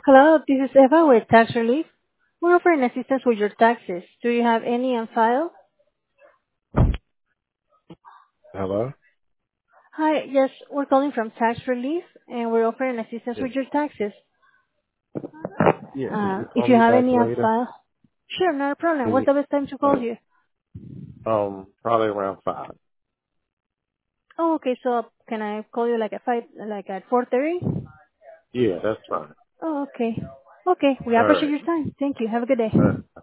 Hello, this is Eva with Tax Relief. We're offering assistance with your taxes. Do you have any on file? Hello? Hi, yes, we're calling from Tax Relief, and we're offering assistance Yes. with your taxes. Yeah, can you If call you me have back any on later? file, sure, not a problem. Can What's you, the best time to call you? probably around 5. Oh, okay, so can I call you like at 5, like at 4:30? Yeah, that's fine. Oh, okay. Okay, we All appreciate right. your time. Thank you. Have a good day. All right.